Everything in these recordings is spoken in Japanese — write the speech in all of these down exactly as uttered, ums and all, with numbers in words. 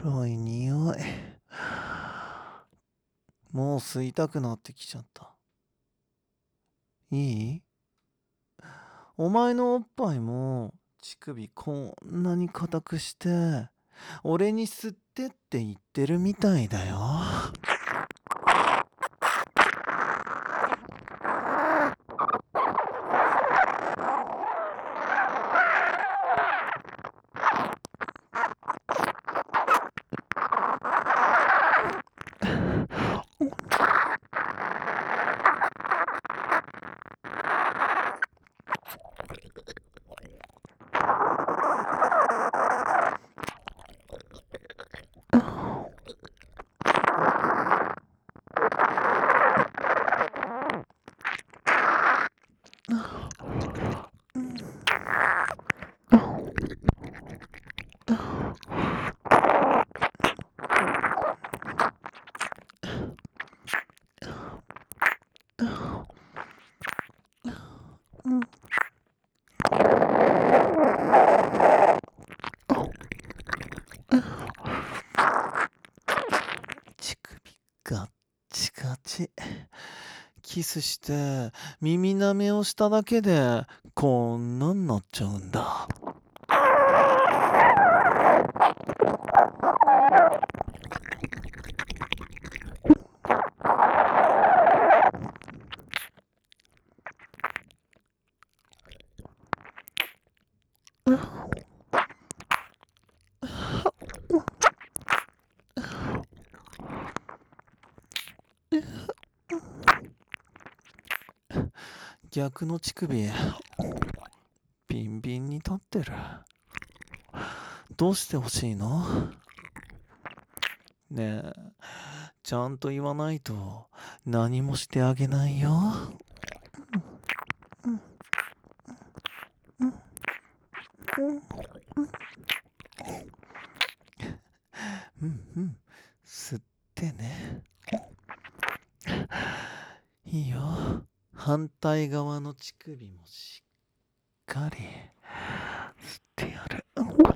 黒い匂い。もう吸いたくなってきちゃった。いい？お前のおっぱいも乳首こんなに硬くして俺に吸ってって言ってるみたいだよ。乳首ガッチガチ。キスして耳舐めをしただけでこんなんなっちゃうんだ。逆の乳首ビンビンに立ってる。どうしてほしいの？ねえ、ちゃんと言わないと何もしてあげないよ。うんうん、吸ってね。いいよ。反対側の乳首もしっかり吸ってやる。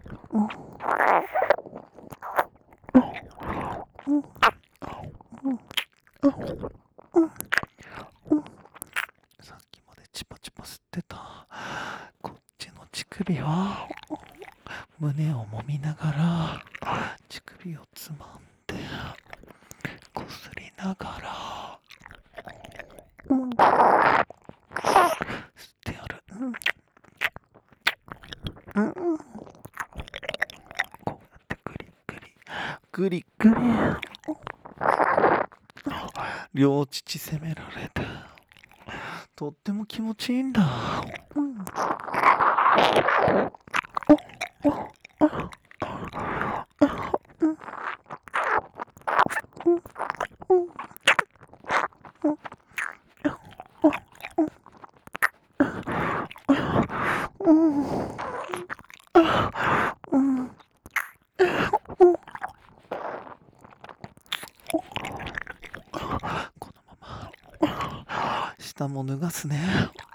さっきまでチパチパ吸ってたこっちの乳首は胸を揉みながら乳首をつまんでこすりながら吸ってやる。こうやってグリグリグリグリ両乳責められてとっても気持ちいいんだ。このまま下も脱がすね。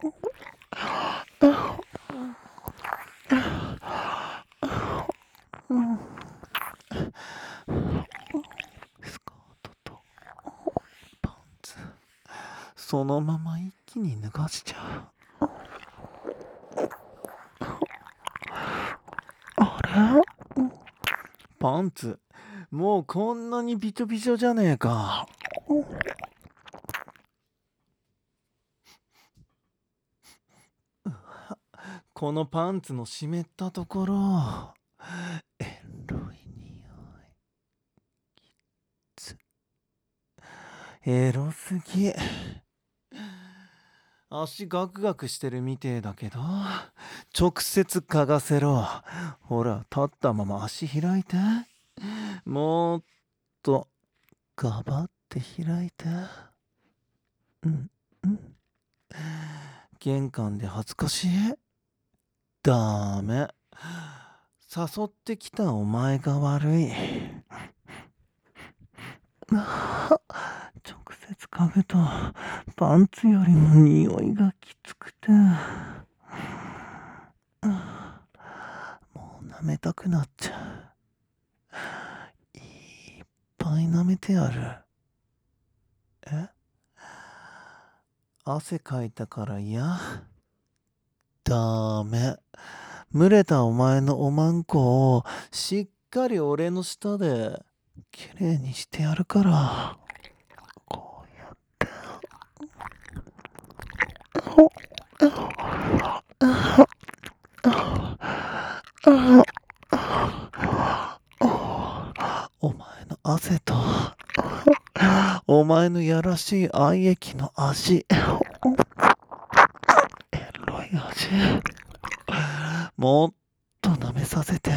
スカートとパンツそのまま一気に脱がしちゃう。あれ？パンツもうこんなにびちょびちょじゃねえか。このパンツの湿ったところエロい匂い。きつエロすぎ。足ガクガクしてるみてえだけど直接嗅がせろ。ほら立ったまま足開いて。もっとガバって開いて。うんうん玄関で恥ずかしい？ダメ。誘ってきたお前が悪い。直接嗅ぐとパンツよりも匂いがきつくてもう舐めたくなっちゃ舐めてやる。え汗かいたから嫌？ダメ。蒸れたお前のおまんこをしっかり俺の舌できれいにしてやるから。こうやって。お前の汗とお前のやらしい愛液の味、エロい味、もっと舐めさせて。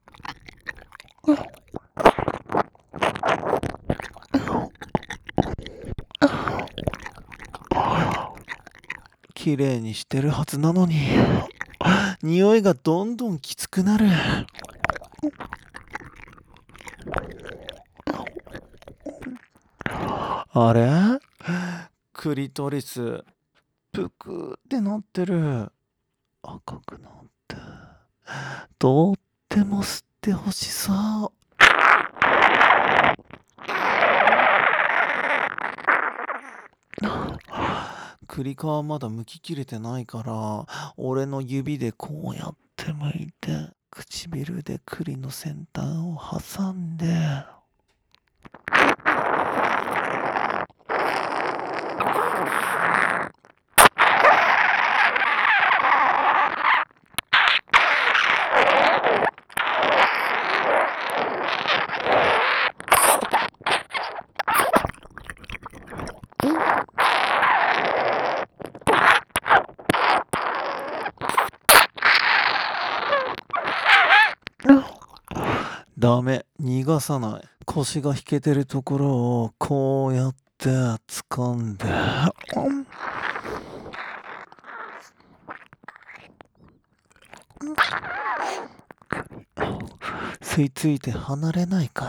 綺麗にしてるはずなのに匂いがどんどんきつくなる。あれ？クリトリスぷくってなってる。赤くなってとっても吸ってほしそう。クリカはまだ剥ききれてないから俺の指でこうやって剥いて唇で栗の先端を挟んでダメ、逃がさない。腰が引けてるところをこうやって掴んで、吸い付いて離れないから。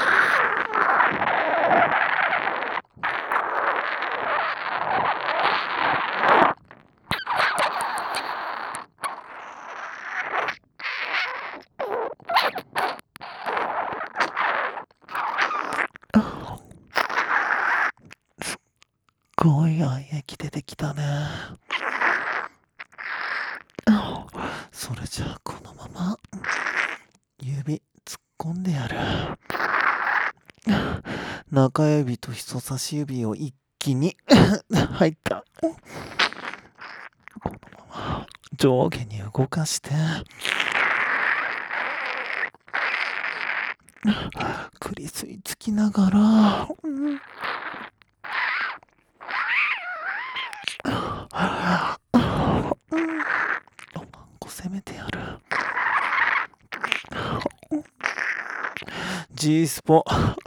すっごい愛液出てきたね。それじゃあこのまま指突っ込んでやる。中指と人差し指を一気に入った。このまま上下に動かしてくり吸い付きながら、うんおまんこ攻めてやる。G スポ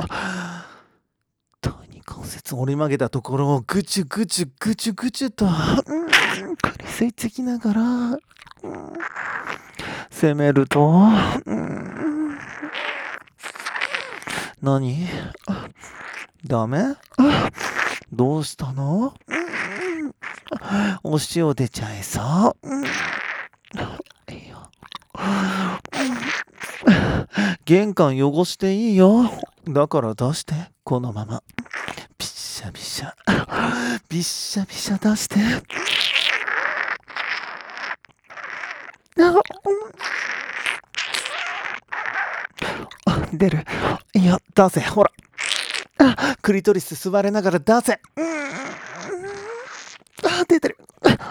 第二関節折り曲げたところをぐちゅぐちゅぐちゅぐちゅと、うん、くり吸い付きながら、うん、攻めると、うん、何？ダメ？どうしたの？お塩出ちゃいそう。いいよ。玄関汚していいよ。だから出して。このまま。びっしゃびしゃ。びっしゃびしゃ出して。出る。いや、出せ。ほら。クリトリス吸われながら出せ。あ、出てる。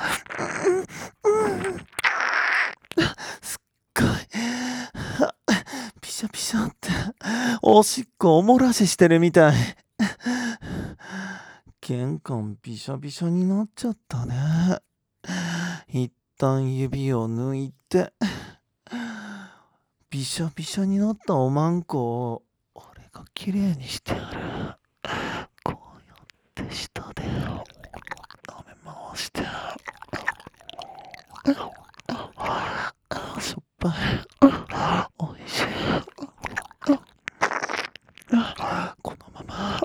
すっごい。ピシャピシャっておしっこおもらししてるみたい。玄関びしゃびしゃになっちゃったね。一旦指を抜いてびしゃびしゃになったおまんこを俺がきれいにしてやる。こうやって下で舐め回してしょっぱい。おいしい。このまま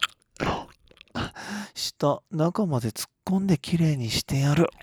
下中まで突っ込んできれいにしてやる。